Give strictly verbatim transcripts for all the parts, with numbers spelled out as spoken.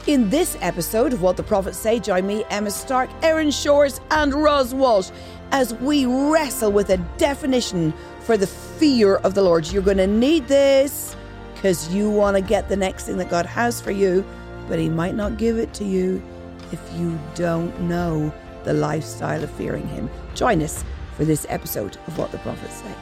In this episode of What the Prophets Say, join me, Emma Stark, Erin Shores and Roz Walsh as we wrestle with a definition for the fear of the Lord. You're going to need this because you want to get the next thing that God has for you, but he might not give it to you if you don't know the lifestyle of fearing him. Join us for this episode of What the Prophets Say.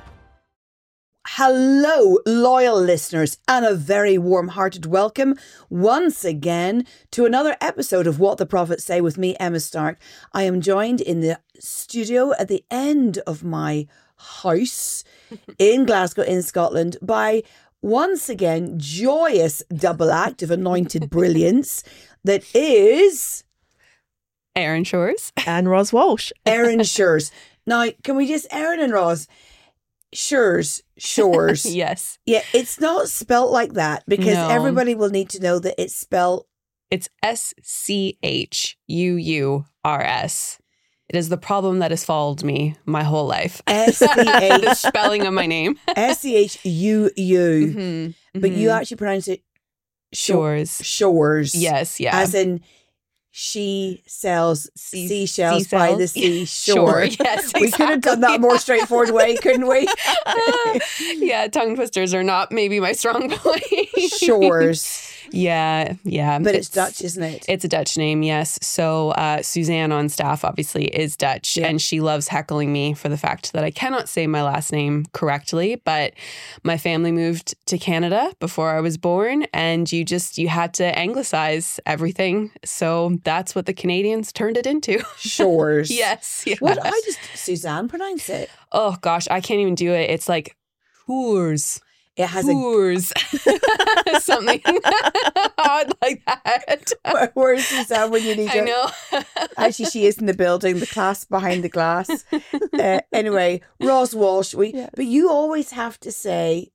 Hello, loyal listeners, and a very warm-hearted welcome once again to another episode of What the Prophets Say with me, Emma Stark. I am joined in the studio at the end of my house in Glasgow, in Scotland, by once again joyous double act of anointed brilliance that is Erin Shores and Roz Walsh. Erin Shores. Now, can we just, Erin and Roz, Shores, Shores. Yes. Yeah, it's not spelt like that because No. everybody will need to know that it's spelled. It's S C H U U R S. It is the problem that has followed me my whole life. S C H The spelling of my name. S C H U U. Mm-hmm. But you actually pronounce it Shores. Shores. Yes, yeah. As in, she sells Sea- seashells by the seashells. seashore. Sure, yes, We could have done that a more straightforward way, couldn't we? Yeah, tongue twisters are not maybe my strong point. Shores. Yeah, yeah. But it's, it's Dutch, isn't it? It's a Dutch name, yes. So uh, Suzanne on staff obviously is Dutch, Yeah. and she loves heckling me for the fact that I cannot say my last name correctly. But my family moved to Canada before I was born, and you just you had to anglicize everything. So that's what the Canadians turned it into. Shores. Yes. Yeah. What? I just, Suzanne pronounce it. Oh gosh, I can't even do it. It's like tours. It has Tours. Something odd like that. a. Where is Suzanne when you need her? I know. Actually, she is in the building, the class behind the glass. Uh, anyway, Roz Walsh. We, Yeah. But you always have to say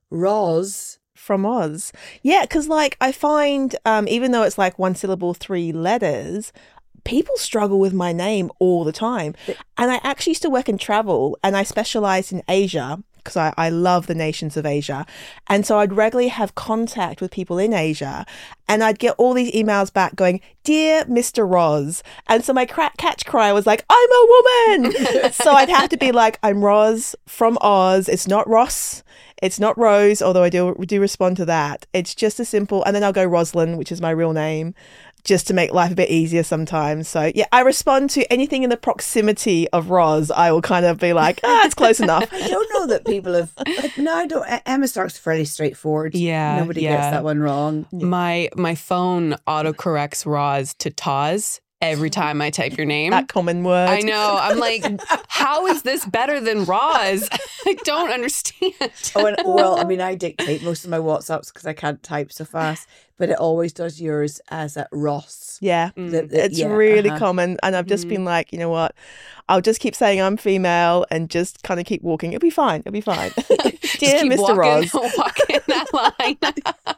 Roz. From Oz. Yeah, because like I find, um, even though it's like one syllable, three letters, people struggle with my name all the time. And I actually used to work in travel and I specialized in Asia because I, I love the nations of Asia. And so I'd regularly have contact with people in Asia and I'd get all these emails back going, "Dear Mister Roz." And so my cra- catch cry was like, "I'm a woman." So I'd have to be like, "I'm Roz from Oz. It's not Ross. It's not Rose," although I do do respond to that. It's just a simple, and then I'll go Rosalind, which is my real name, just to make life a bit easier sometimes. So yeah, I respond to anything in the proximity of Roz. I will kind of be like, ah, it's close enough. I don't know that people have. Like, no, I don't. Emma Stark's fairly straightforward. Yeah, Nobody yeah. gets that one wrong. My my phone autocorrects Roz to Taz every time I type your name. That common word. I know. I'm like, how is this better than Roz? I don't understand. Oh, and, well, I mean, I dictate most of my WhatsApps because I can't type so fast, but it always does yours as a Ross. Yeah. Mm. The- the- It's yeah, really uh-huh. common. And I've just Mm. been like, you know what? I'll just keep saying I'm female and just kind of keep walking. It'll be fine. It'll be fine. Just Dear keep Mister walking, Roz. walking that line.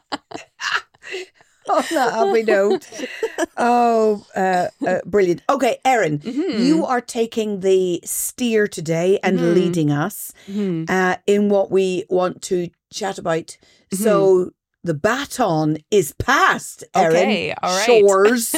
On that happy note. Oh, uh, uh, brilliant. Okay, Erin, Mhm. you are taking the steer today and Mhm. leading us Mhm. uh, in what we want to chat about. So the baton is passed, Erin. Okay, all right. Shores.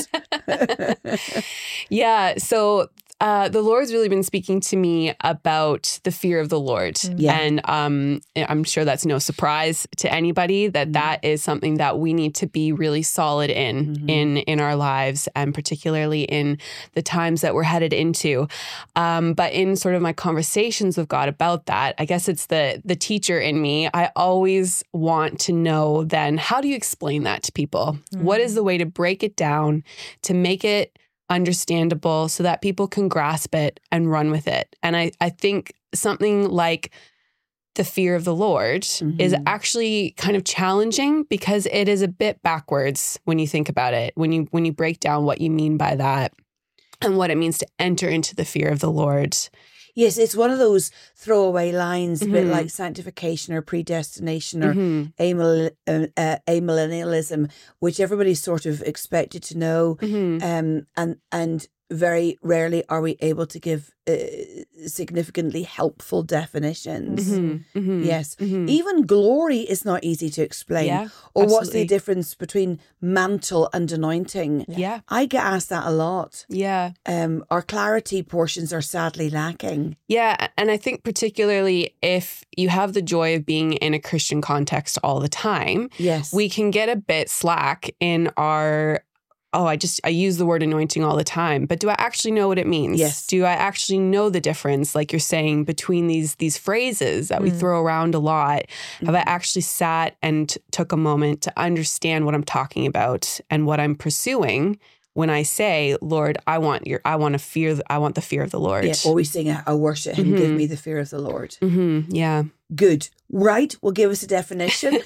Yeah. So uh, the Lord's really been speaking to me about the fear of the Lord. Yeah. And um, I'm sure that's no surprise to anybody that Mhm. that is something that we need to be really solid in, Mhm. in, in our lives, and particularly in the times that we're headed into. Um, but in sort of my conversations with God about that, I guess it's the, the teacher in me. I always want to know then, how do you explain that to people? What is the way to break it down, to make it understandable so that people can grasp it and run with it? And I, I think something like the fear of the Lord is Mhm. actually kind of challenging because it is a bit backwards when you think about it, when you when you break down what you mean by that and what it means to enter into the fear of the Lord. Yes, it's one of those throwaway lines, a bit Mhm. like sanctification or predestination or Mhm. amil- uh, uh, amillennialism, which everybody's sort of expected to know. Mhm. Um, and and very rarely are we able to give uh, significantly helpful definitions. Mm-hmm, mm-hmm, yes. mm-hmm. Even glory is not easy to explain. Yeah, or what's absolutely. the difference between mantle and anointing? Yeah. I get asked that a lot. Yeah. Um, our clarity portions are sadly lacking. Yeah. And I think particularly if you have the joy of being in a Christian context all the time, Yes. we can get a bit slack in our, oh, I just, I use the word anointing all the time, but do I actually know what it means? Yes. Do I actually know the difference, like you're saying, between these these phrases that we Mm. throw around a lot? Mm-hmm. Have I actually sat and took a moment to understand what I'm talking about and what I'm pursuing when I say, Lord, I want your, I want to fear, the, I want the fear of the Lord. Yeah, or we sing a, a worship hymn, Mhm. give me the fear of the Lord. Mm-hmm. Yeah. Good. Right. Well, give us a definition.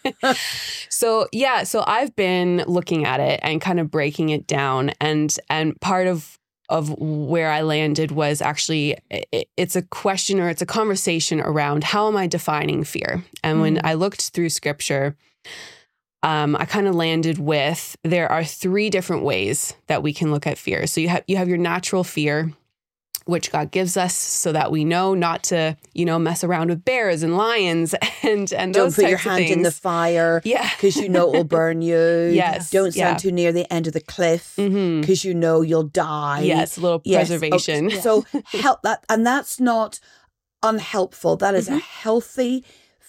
So yeah, so I've been looking at it and kind of breaking it down, and and part of of where I landed was actually it, it's a question or it's a conversation around how am I defining fear? And when I looked through scripture, um, I kind of landed with there are three different ways that we can look at fear. So you have you have your natural fear, which God gives us so that we know not to, you know, mess around with bears and lions and, and Don't those put your types of hand in the things. fire Yeah. because you know it will burn you. Yes. Don't stand Yeah. too near the end of the cliff Mhm. because you know you'll die. Yes, a little Yes. preservation. Okay. So help that, and that's not unhelpful. That is a healthy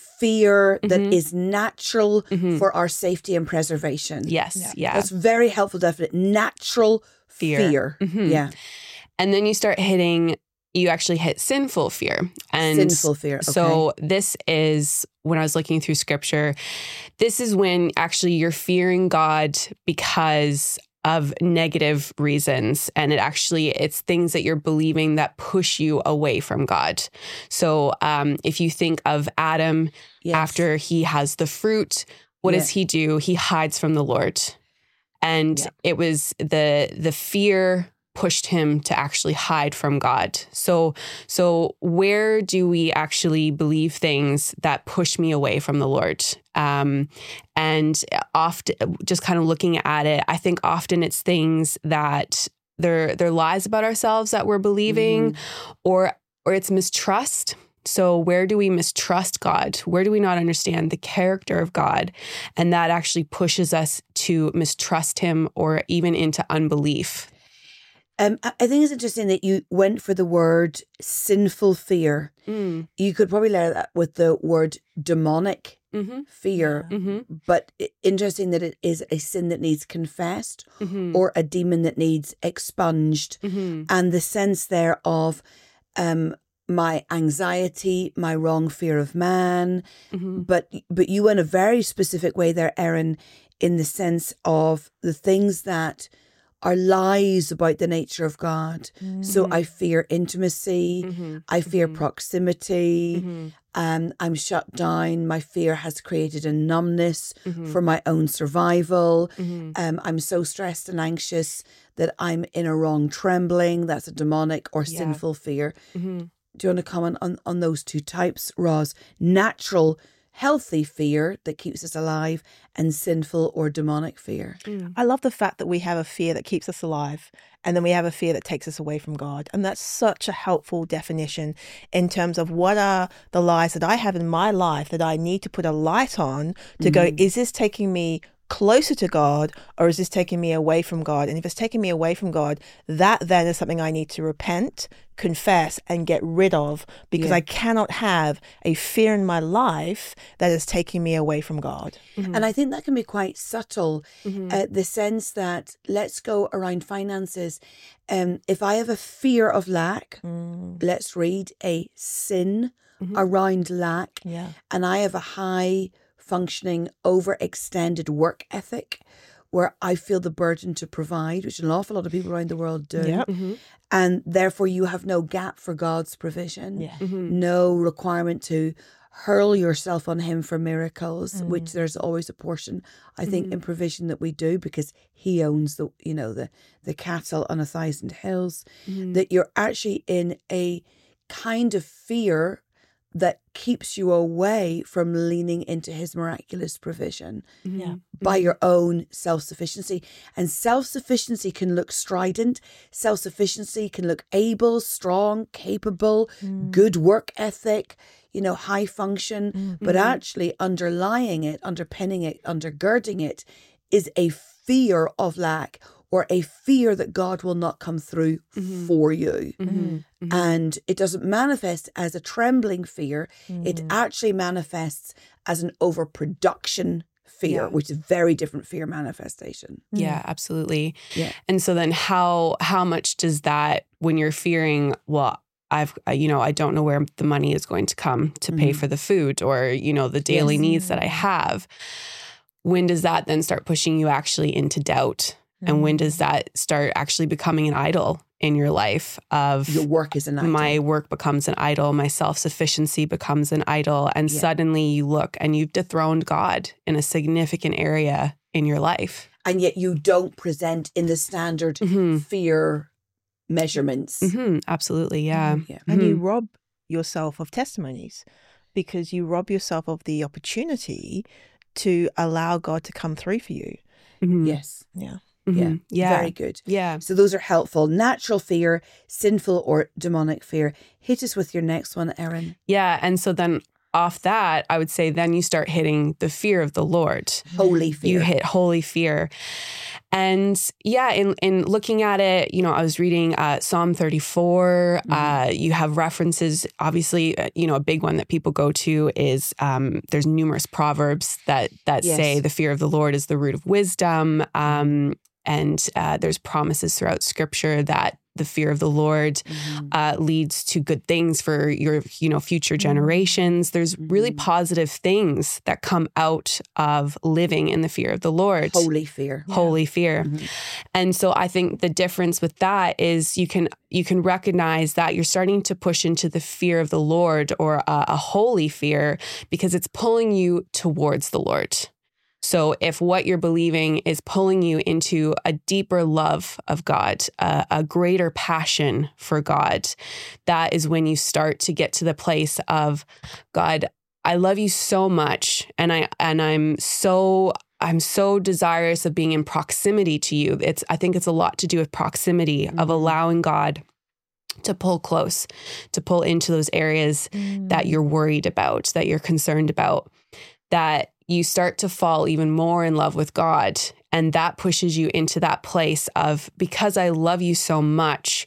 fear that Mhm. is natural Mhm. for our safety and preservation. Yes, Yeah. yeah. That's very helpful. Definite natural Fear. fear. Mhm. Yeah, And then you start hitting, you actually hit sinful fear. And sinful fear. Okay. so this is when I was looking through scripture, this is when actually you're fearing God because of negative reasons. And it actually, it's things that you're believing that push you away from God. So um, if you think of Adam, Yes. after he has the fruit, what Yeah. does he do? He hides from the Lord. And Yeah. it was the the fear pushed him to actually hide from God. So so where do we actually believe things that push me away from the Lord? Um, and often, just kind of looking at it, I think often it's things that they're they're lies about ourselves that we're believing, or or it's mistrust. So where do we mistrust God? Where do we not understand the character of God? And that actually pushes us to mistrust him or even into unbelief. Um, I I think it's interesting that you went for the word sinful fear. Mm. You could probably layer that with the word demonic Mm-hmm. fear, Mm-hmm. but i- interesting that it is a sin that needs confessed Mm-hmm. or a demon that needs expunged. Mm-hmm. And the sense there of um, my anxiety, my wrong fear of man, Mm-hmm. but but you went a very specific way there, Erin, in the sense of the things that are lies about the nature of God. So I fear intimacy, Mm-hmm. I fear Mhm. proximity, Mm-hmm. um, I'm shut down. My fear has created a numbness Mm-hmm. for my own survival. Mm-hmm. Um, I'm so stressed and anxious that I'm in a wrong trembling. That's a demonic or Yeah. sinful fear. Mm-hmm. Do you want to comment on, on those two types, Roz? Natural, healthy fear that keeps us alive and sinful or demonic fear. I love the fact that we have a fear that keeps us alive and then we have a fear that takes us away from God. And that's such a helpful definition in terms of what are the lies that I have in my life that I need to put a light on to go, is this taking me closer to God or is this taking me away from God? And if it's taking me away from God, that then is something I need to repent, confess, and get rid of, because Yeah. I cannot have a fear in my life that is taking me away from God. And I think that can be quite subtle. Mm-hmm. Uh, the sense that, let's go around finances. Um, if I have a fear of lack, let's read a sin around lack, Yeah. and I have a high functioning, overextended work ethic where I feel the burden to provide, which an awful lot of people around the world do. Yep. Mm-hmm. And therefore you have no gap for God's provision, Yeah. Mm-hmm. no requirement to hurl yourself on him for miracles, which there's always a portion, I think, in provision that we do because he owns the, you know, the, the cattle on a thousand hills, Mm-hmm. that you're actually in a kind of fear that keeps you away from leaning into his miraculous provision Yeah. by your own self-sufficiency. And self-sufficiency can look strident. Self-sufficiency can look able, strong, capable, Mm. good work ethic, you know, high function. Mm. But actually underlying it, underpinning it, undergirding it is a fear of lack, or a fear that God will not come through Mhm. for you. Mhm. Mhm. And it doesn't manifest as a trembling fear. It Mm. actually manifests as an overproduction fear, Yeah. which is a very different fear manifestation. Yeah, absolutely. Yeah. And so then how how much does that, when you're fearing, well, I've, uh, you know, I don't know where the money is going to come to pay Mhm. for the food, or, you know, the daily Yes. needs that I have. When does that then start pushing you actually into doubt? And when does that start actually becoming an idol in your life of Your work is an idol. my work becomes an idol, my self-sufficiency becomes an idol, and Yeah. suddenly you look and you've dethroned God in a significant area in your life. And yet you don't present in the standard Mhm. fear measurements. Mhm. Absolutely, yeah. Yeah. And you Mhm. rob yourself of testimonies, because you rob yourself of the opportunity to allow God to come through for you. Mhm. Yes. Yeah. Mhm. Yeah. Yeah. Very good. Yeah. So those are helpful. Natural fear, sinful or demonic fear. Hit us with your next one, Erin. Yeah. And so then off that, I would say then you start hitting the fear of the Lord. Holy fear. You hit holy fear. And yeah, in, in looking at it, you know, I was reading uh, Psalm thirty-four. Mhm. Uh, you have references, obviously, uh, you know, a big one that people go to is um, there's numerous proverbs that that Yes. say the fear of the Lord is the root of wisdom. Um, and uh, there's promises throughout Scripture that the fear of the Lord Mhm. uh, leads to good things for your, you know, future generations. There's really Mhm. positive things that come out of living in the fear of the Lord. Holy fear. Holy fear. Mhm. And so I think the difference with that is you can you can recognize that you're starting to push into the fear of the Lord, or a, a holy fear, because it's pulling you towards the Lord. So if what you're believing is pulling you into a deeper love of God, a, a greater passion for God, that is when you start to get to the place of, God, I love you so much, and I and I'm so I'm so desirous of being in proximity to you. It's I think it's a lot to do with proximity, of allowing God to pull close, to pull into those areas that you're worried about, that you're concerned about, that you start to fall even more in love with God. And that pushes you into that place of, because I love you so much,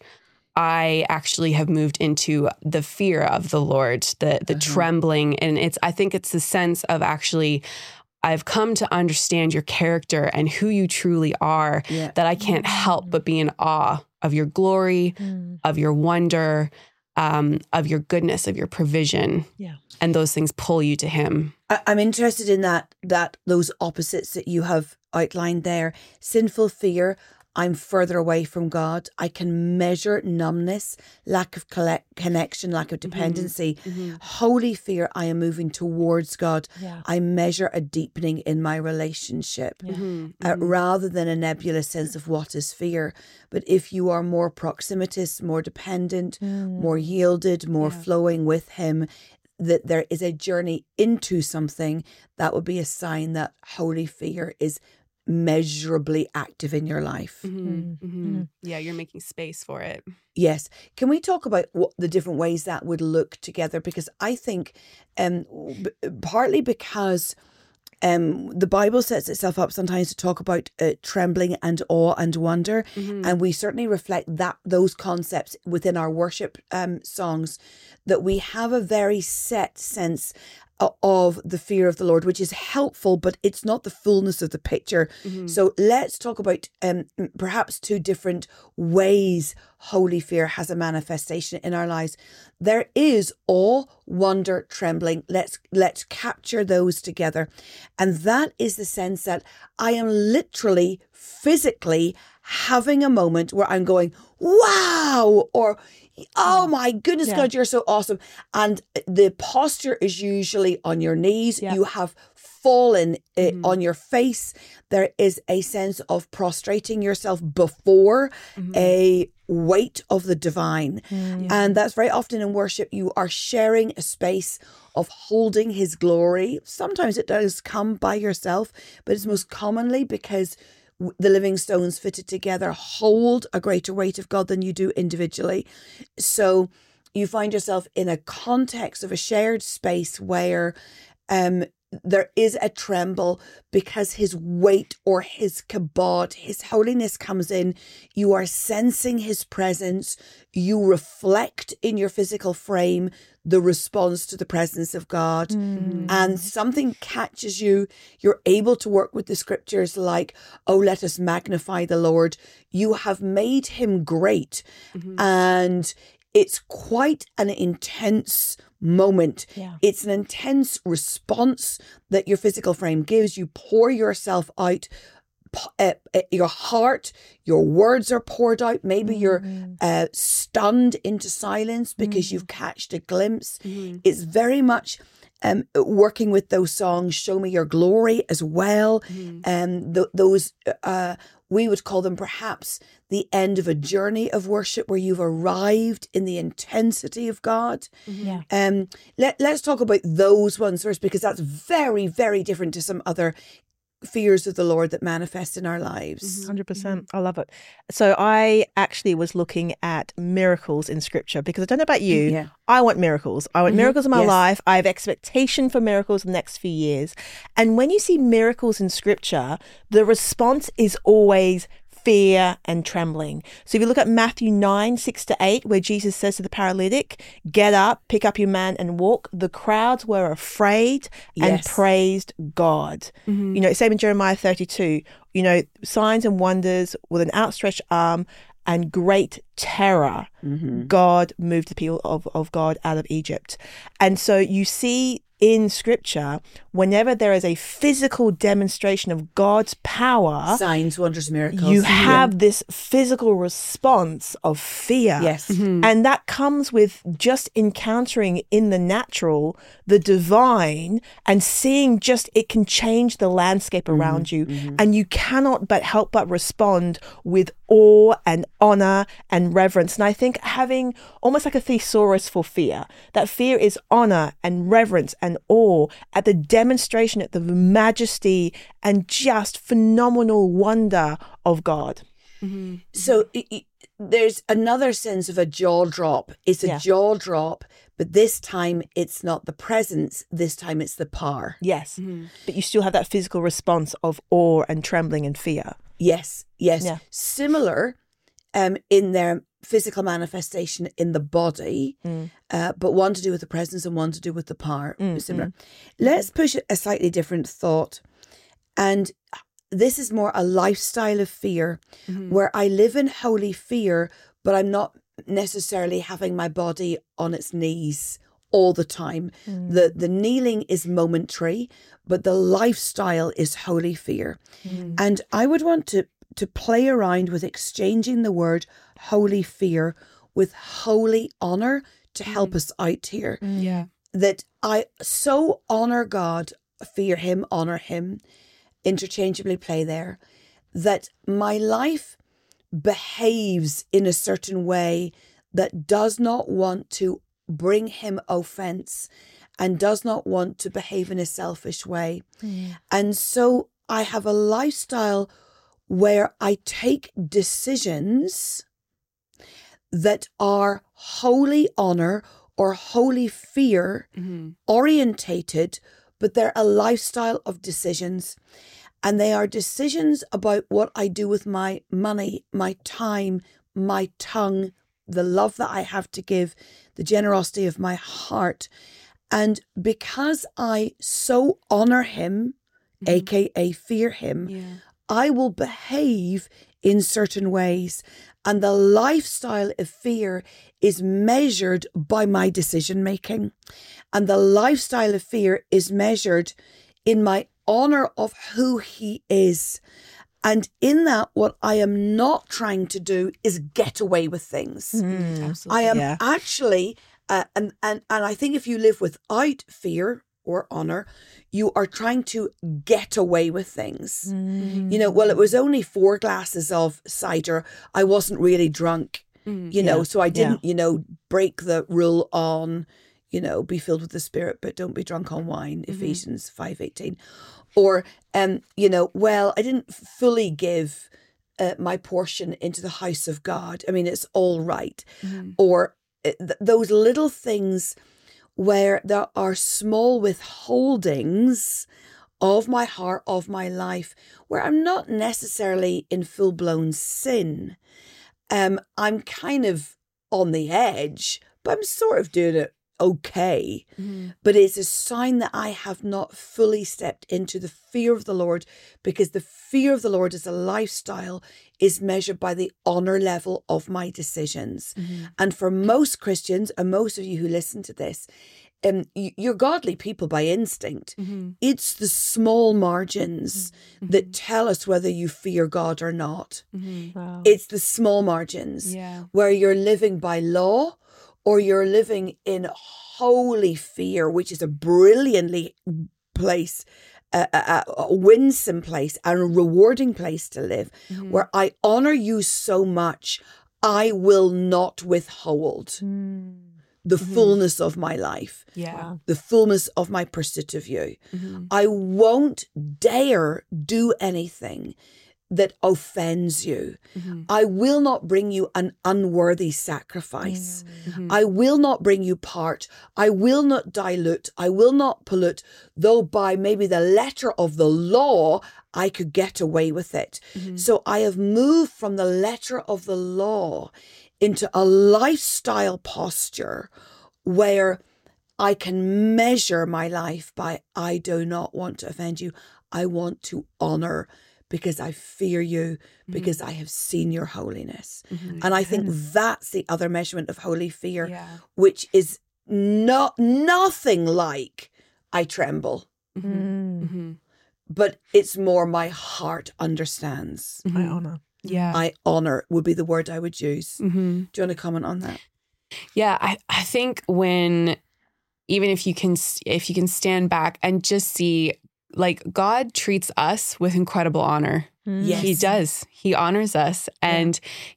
I actually have moved into the fear of the Lord, the the Uh-huh. trembling. And it's, I think it's the sense of actually, I've come to understand your character and who you truly are, Yeah. that I can't help but be in awe of your glory, Mm. of your wonder, um, of your goodness, of your provision. Yeah. And those things pull you to him. I- I'm interested in that, that those opposites that you have outlined there. Sinful fear, I'm further away from God. I can measure numbness, lack of collect- connection, lack of dependency. Holy fear, I am moving towards God. Yeah. I measure a deepening in my relationship. Yeah. Mhm, Uh, mhm. rather than a nebulous sense of what is fear. But if you are more proximitous, more dependent, Mm. more yielded, more Yeah. flowing with him, that there is a journey into something, that would be a sign that holy fear is measurably active in your life. Mhm, Mm, mhm. Yeah, you're making space for it. Yes. Can we talk about what the different ways that would look together? Because I think um, b- partly because um, the Bible sets itself up sometimes to talk about uh, trembling and awe and wonder. Mhm. And we certainly reflect that those concepts within our worship um, songs, that we have a very set sense o- of the fear of the Lord, which is helpful, but it's not the fullness of the picture. Mhm. So let's talk about um, perhaps two different ways holy fear has a manifestation in our lives. There is awe, wonder, trembling. Let's let's capture those together. And that is the sense that I am literally, physically having a moment where I'm going, wow, or oh my goodness, Yeah. God, you're so awesome. And the posture is usually on your knees. Yeah. You have fallen uh, Mhm. on your face. There is a sense of prostrating yourself before Mhm. a weight of the divine. Mm. And that's very often in worship, you are sharing a space of holding his glory. Sometimes it does come by yourself, but it's most commonly because w- the living stones fitted together hold a greater weight of God than you do individually. So you find yourself in a context of a shared space where um, there is a tremble because his weight or his kabod, his holiness comes in. You are sensing his presence. You reflect in your physical frame the response to the presence of God. Mm. And something catches you. You're able to work with the scriptures like, oh, let us magnify the Lord. You have made him great. Mhm. And it's quite an intense moment. Yeah. It's an intense response that your physical frame gives. You pour yourself out. P- uh, uh, your heart, your words are poured out. Maybe you're Mm. uh, stunned into silence because Mm. you've catched a glimpse. Mhm. It's very much um, working with those songs, Show Me Your Glory as well. Mhm. Um, th- those, uh, we would call them perhaps the end of a journey of worship where you've arrived in the intensity of God. Mhm. Yeah. Um, let, let's talk about those ones first, because that's very, very different to some other fears of the Lord that manifest in our lives. one hundred percent. I love it. So I actually was looking at miracles in scripture because I don't know about you. Yeah. I want miracles. I want Mhm. miracles in my Yes. life. I have expectation for miracles in the next few years. And when you see miracles in scripture, the response is always fear and trembling. So if you look at Matthew nine, six to eight, where Jesus says to the paralytic, get up, pick up your man and walk, the crowds were afraid and Yes. praised God. Mhm. You know, same in Jeremiah thirty-two, you know, signs and wonders with an outstretched arm and great terror. Mhm. God moved the people of, of God out of Egypt. And so you see in scripture, whenever there is a physical demonstration of God's power, Signs, wonders, miracles. you have this physical response of fear. Yes. Mhm. And that comes with just encountering in the natural, the divine, and seeing just it can change the landscape around you. And you cannot but help but respond with awe and honor and reverence. And I think having almost like a thesaurus for fear, that fear is honor and reverence and awe at the demonstration, at the majesty and just phenomenal wonder of God. Mhm. So it, it- there's another sense of a jaw drop. It's a Yeah. jaw drop, but this time it's not the presence. This time it's the power. Yes. Mhm. But you still have that physical response of awe and trembling and fear. Yes, yes. Yeah. Similar um, in their physical manifestation in the body, Mm. uh, but one to do with the presence and one to do with the power. Mm, Similar. Let's push a slightly different thought. And this is more a lifestyle of fear Mhm. where I live in holy fear, but I'm not necessarily having my body on its knees all the time. Mm. The the kneeling is momentary, but the lifestyle is holy fear. Mm. And I would want to to play around with exchanging the word holy fear with holy honor to help us out here. Yeah. That I so honor God, fear him, honor him, interchangeably play there, that my life behaves in a certain way that does not want to bring him offense and does not want to behave in a selfish way. Mm. And so I have a lifestyle where I take decisions that are holy honor or holy fear Mhm. orientated, but they're a lifestyle of decisions. And they are decisions about what I do with my money, my time, my tongue, the love that I have to give, the generosity of my heart. And because I so honor him, Mhm. aka fear him, Yeah. I will behave in certain ways. And the lifestyle of fear is measured by my decision making. And the lifestyle of fear is measured in my honor of who he is. And in that, what I am not trying to do is get away with things. Mm. Absolutely. I am Yeah. actually, uh, and, and, and I think if you live without fear, or honor, you are trying to get away with things. Mm. You know, well, it was only four glasses of cider. I wasn't really drunk, Mm, you know, yeah, so I yeah. didn't, you know, break the rule on, you know, be filled with the Spirit, but don't be drunk on wine, Mhm. Ephesians five eighteen. Or, um, you know, well, I didn't fully give uh, my portion into the house of God. I mean, it's all right. Mhm. Or uh, th- those little things where there are small withholdings of my heart, of my life, where I'm not necessarily in full-blown sin. Um, I'm kind of on the edge, but I'm sort of doing it okay. Mhm. But it's a sign that I have not fully stepped into the fear of the Lord, because the fear of the Lord as a lifestyle is measured by the honor level of my decisions. Mhm. And for most Christians, and most of you who listen to this, um, y- you're godly people by instinct. Mhm. It's the small margins that tell us whether you fear God or not. Mhm. Wow. It's the small margins Yeah. where you're living by law or you're living in holy fear, which is a brilliantly place, a, a, a winsome place and a rewarding place to live, Mhm. where I honor you so much, I will not withhold Mm. the Mhm. fullness of my life, Yeah. Wow. the fullness of my pursuit of you. Mhm. I won't dare do anything that offends you. Mhm. I will not bring you an unworthy sacrifice. Mhm. I will not bring you part. I will not dilute. I will not pollute, though by maybe the letter of the law, I could get away with it. Mhm. So I have moved from the letter of the law into a lifestyle posture where I can measure my life by, I do not want to offend you. I want to honor because I fear you, because I have seen your holiness. Mhm. And I think that's the other measurement of holy fear, Yeah. which is not nothing like I tremble, Mhm. Mm. Mhm. but it's more my heart understands. I Mhm. honor. Yeah. I honor would be the word I would use. Mhm. Do you want to comment on that? Yeah, I, I think when, even if you can, if you can stand back and just see, like, God treats us with incredible honor. Yes. He does. He honors us, and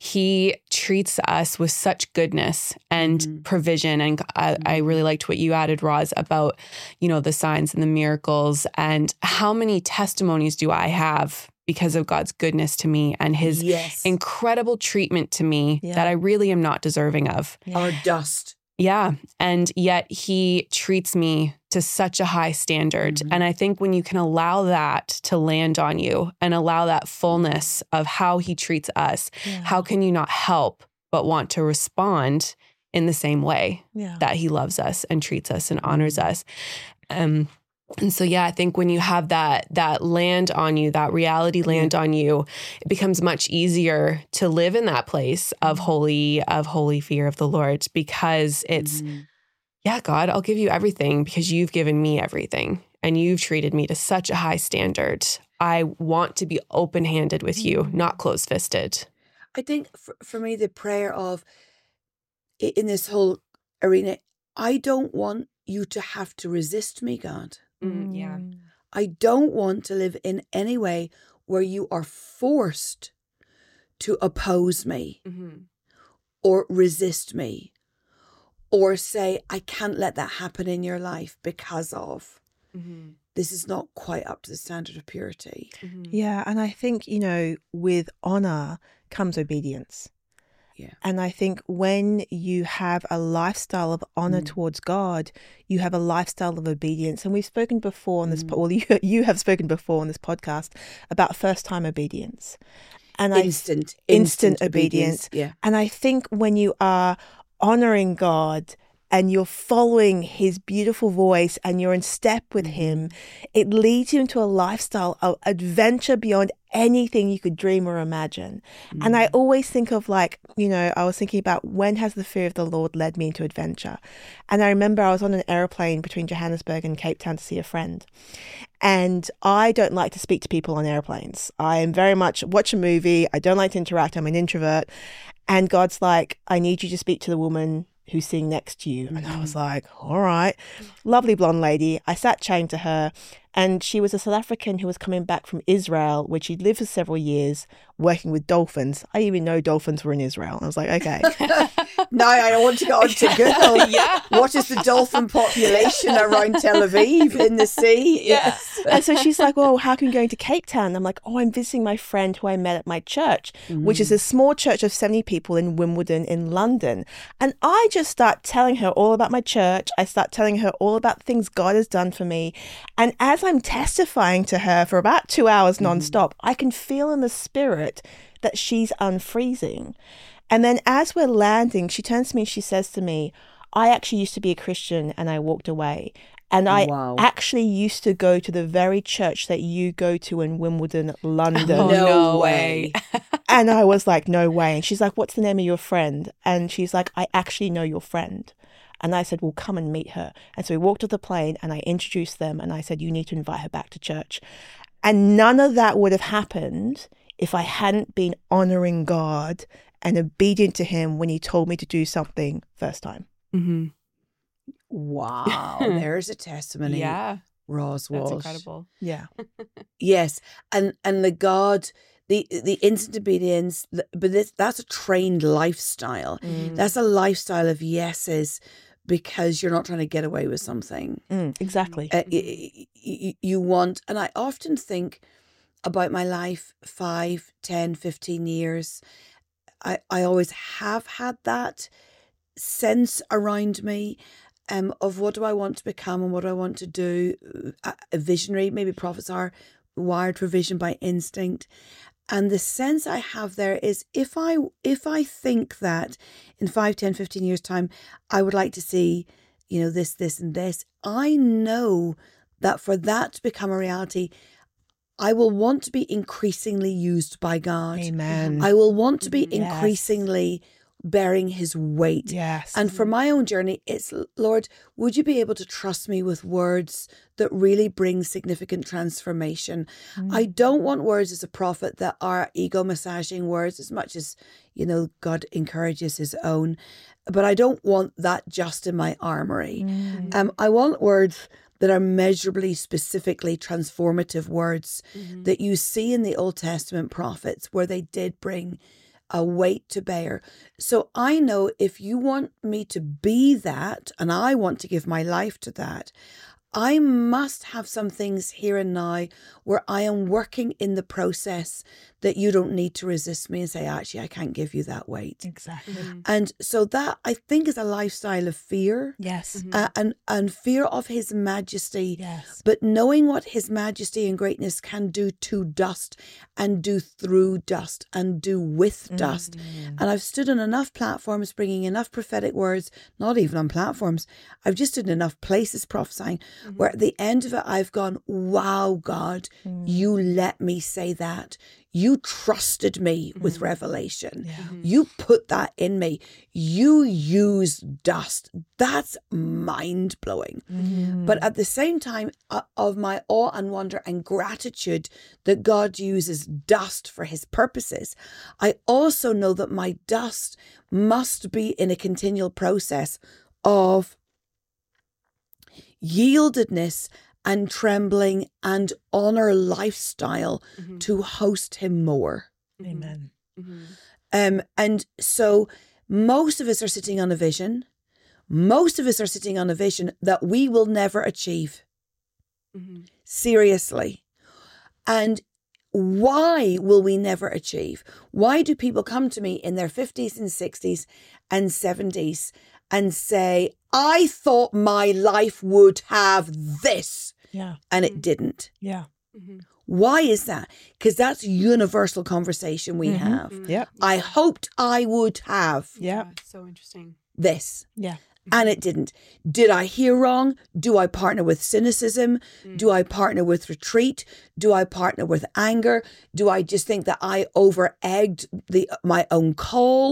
he treats us with such goodness and Mhm. provision. And I, I really liked what you added, Roz, about, you know, the signs and the miracles, and how many testimonies do I have because of God's goodness to me and his Yes. incredible treatment to me Yeah. that I really am not deserving of. Our dust. Yeah. And yet he treats me to such a high standard. Mhm. And I think when you can allow that to land on you and allow that fullness of how he treats us, Yeah. how can you not help but want to respond in the same way Yeah. that he loves us and treats us and honors us? Um, and so, yeah, I think when you have that that land on you, that reality land on you, it becomes much easier to live in that place of holy, of holy fear of the Lord, because it's, Mhm. yeah, God, I'll give you everything because you've given me everything and you've treated me to such a high standard. I want to be open-handed with you, not closed-fisted. I think for, for me, the prayer of, i- in this whole arena, I don't want you to have to resist me, God. Mm, yeah. I don't want to live in any way where you are forced to oppose me Mm-hmm. or resist me or say, I can't let that happen in your life because of. Mm-hmm. This is not quite up to the standard of purity. Mm-hmm. Yeah. And I think, you know, with honor comes obedience. Yeah. And I think when you have a lifestyle of honor Mm. towards God, you have a lifestyle of obedience. And we've spoken before on this, Mm. po- well, you, you have spoken before on this podcast about first time obedience. And I Instant, instant instant obedience. obedience. Yeah. And I think when you are honoring God and you're following his beautiful voice and you're in step with him, it leads you into a lifestyle of adventure beyond anything you could dream or imagine. And I always think of, like, you know, I was thinking about, when has the fear of the Lord led me into adventure? And I remember I was on an airplane between Johannesburg and Cape Town to see a friend. And I don't like to speak to people on airplanes. I am very much watch a movie. I don't like to interact. I'm an introvert. And God's like, I need you to speak to the woman who's sitting next to you. And I was like, all right. Lovely blonde lady. I sat chatting to her, and she was a South African who was coming back from Israel, where she'd lived for several years working with dolphins. I didn't even know dolphins were in Israel. I was like, okay. Now I want to go on to Google. Yeah. What is the dolphin population around Tel Aviv in the sea? Yes. And so she's like, well, how can you go into Cape Town? And I'm like, oh, I'm visiting my friend who I met at my church, mm. which is a small church of seventy people in Wimbledon in London. And I just start telling her all about my church. I start telling her all about things God has done for me. And as I'm testifying to her for about two hours nonstop, mm. I can feel in the spirit that she's unfreezing. And then as we're landing, she turns to me and she says to me, I actually used to be a Christian and I walked away. And I wow. actually used to go to the very church that you go to in Wimbledon, London. Oh, no, no way. way. And I was like, no way. And she's like, what's the name of your friend? And she's like, I actually know your friend. And I said, well, come and meet her. And so we walked to the plane and I introduced them and I said, you need to invite her back to church. And none of that would have happened if I hadn't been honoring God and obedient to him when he told me to do something first time. Mm-hmm. Wow. There's a testimony. Yeah. Ros Walsh. That's incredible. Yeah. Yes. And and the God, the the instant obedience, but this, that's a trained lifestyle. Mm. That's a lifestyle of yeses because you're not trying to get away with something. Mm, exactly. Uh, you, you, you want, and I often think about my life, five, ten, fifteen years. I, I always have had that sense around me um, of what do I want to become and what do I want to do. A, a visionary, maybe prophets are wired for vision by instinct. And the sense I have there is if I if I think that in five, ten, fifteen years time, I would like to see, you know, this, this and this, I know that for that to become a reality, I will want to be increasingly used by God. Amen. I will want to be Yes. increasingly bearing his weight. Yes. And for my own journey, it's, Lord, would you be able to trust me with words that really bring significant transformation? Mm. I don't want words as a prophet that are ego massaging words as much as, you know, God encourages his own. But I don't want that just in my armory. Mm. Um, I want words that are measurably, specifically transformative words Mm-hmm. that you see in the Old Testament prophets where they did bring a weight to bear. So I know if you want me to be that, and I want to give my life to that, I must have some things here and now where I am working in the process that you don't need to resist me and say, actually, I can't give you that weight. Exactly. Mm-hmm. And so that, I think, is a lifestyle of fear Yes. Mhm. uh, and, and fear of his majesty. Yes. But knowing what his majesty and greatness can do to dust and do through dust and do with dust. Mm. And I've stood on enough platforms bringing enough prophetic words, not even on platforms. I've just stood in enough places prophesying Mm-hmm. where at the end of it, I've gone, wow, God, Mm. you let me say that. You trusted me with Mm-hmm. revelation. Yeah. Mhm. You put that in me. You use dust. That's mind blowing. Mm. But at the same time, uh, of my awe and wonder and gratitude that God uses dust for his purposes, I also know that my dust must be in a continual process of yieldedness and trembling and honor lifestyle Mhm. to host him more. Mhm. Amen. Mhm. Um, and so most of us are sitting on a vision. Most of us are sitting on a vision that we will never achieve. Mhm. Seriously. And why will we never achieve? Why do people come to me in their fifties and sixties and seventies and say, I thought my life would have this, Yeah. and it didn't? Yeah. Mhm. Why is that? Because that's universal conversation we Mhm. have. Mhm. Yep. I hoped I would have Yeah. So interesting. this, Yeah. and it didn't. Did I hear wrong? Do I partner with cynicism? Do I partner with retreat? Do I partner with anger? Do I just think that I over-egged the, my own call?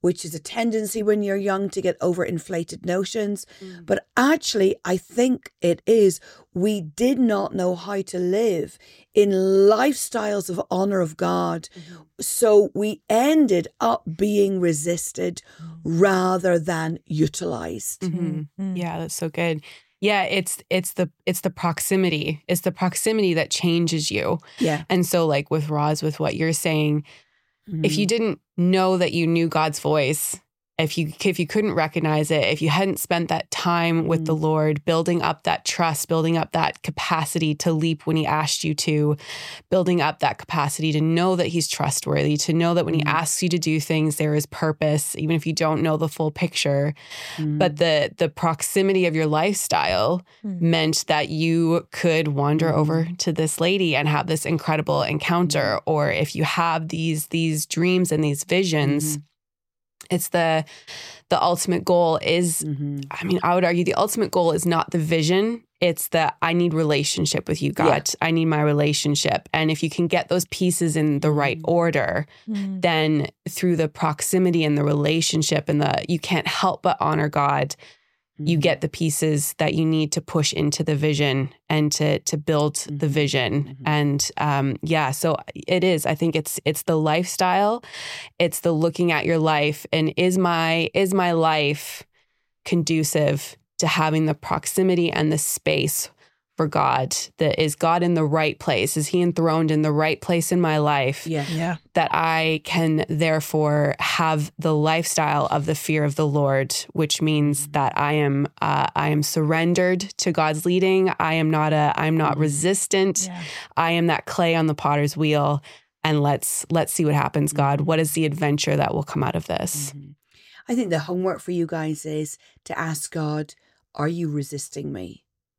which is a tendency when you're young to get overinflated notions. Mm. But actually, I think it is we did not know how to live in lifestyles of honor of God. Mm-hmm. So we ended up being resisted mm. rather than utilized. Mm-hmm. Mm. Yeah, that's so good. Yeah, it's it's the it's the proximity. It's the proximity that changes you. Yeah. And so like with Roz, with what you're saying, mm-hmm. if you didn't know that you knew God's voice, if you if you couldn't recognize it, if you hadn't spent that time mm-hmm. with the Lord, building up that trust, building up that capacity to leap when he asked you to, building up that capacity to know that he's trustworthy, to know that when mm-hmm. he asks you to do things, there is purpose, even if you don't know the full picture. Mm-hmm. But the the proximity of your lifestyle mm-hmm. meant that you could wander mm-hmm. over to this lady and have this incredible encounter. Mm-hmm. Or if you have these these dreams and these visions, mm-hmm. it's the the ultimate goal is, mm-hmm. I mean, I would argue the ultimate goal is not the vision. It's the, I need relationship with you, God. Yeah. I need my relationship. And if you can get those pieces in the right order, mm-hmm. then through the proximity and the relationship and the, you can't help but honor God. You get the pieces that you need to push into the vision and to to build mm-hmm. the vision. Mm-hmm. And um, yeah, so it is. I think it's it's the lifestyle. It's the looking at your life and is my is my life conducive to having the proximity and the space for God? That is God in the right place? Is he enthroned in the right place in my life? Yeah. Yeah. That I can therefore have the lifestyle of the fear of the Lord, which means that I am uh, I am surrendered to God's leading. I am not a I'm not resistant. Yeah. I am that clay on the potter's wheel. And let's let's see what happens, God. What is the adventure that will come out of this? Mm-hmm. I think the homework for you guys is to ask God, are you resisting me?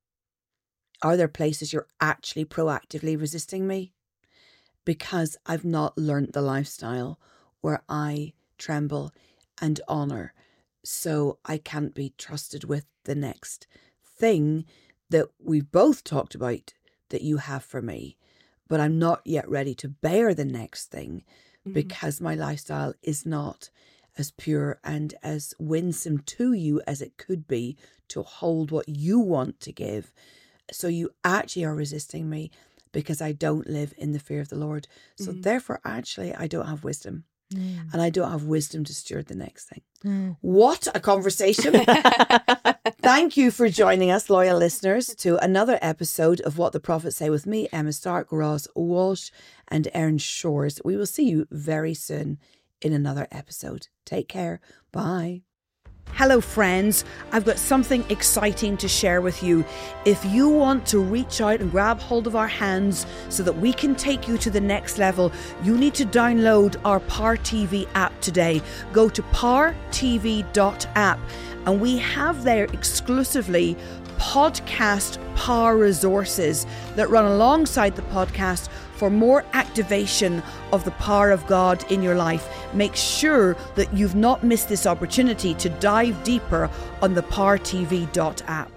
Are there places you're actually proactively resisting me? Because I've not learned the lifestyle where I tremble and honor, so I can't be trusted with the next thing that we've both talked about that you have for me. But I'm not yet ready to bear the next thing mm-hmm. because my lifestyle is not as pure and as winsome to you as it could be to hold what you want to give. So you actually are resisting me because I don't live in the fear of the Lord. So mm. therefore, actually, I don't have wisdom. Mm. And I don't have wisdom to steward the next thing. Mm. What a conversation. Thank you for joining us, loyal listeners, to another episode of What the Prophets Say with me, Emma Stark, Roz Walsh, and Erin Shores. We will see you very soon in another episode. Take care. Bye. Hello friends, I've got something exciting to share with you. If you want to reach out and grab hold of our hands so that we can take you to the next level, you need to download our Power T V app today. Go to power t v dot app and we have there exclusively podcast power resources that run alongside the podcast for more activation of the power of God in your life. Make sure that you've not missed this opportunity to dive deeper on the power t v dot app.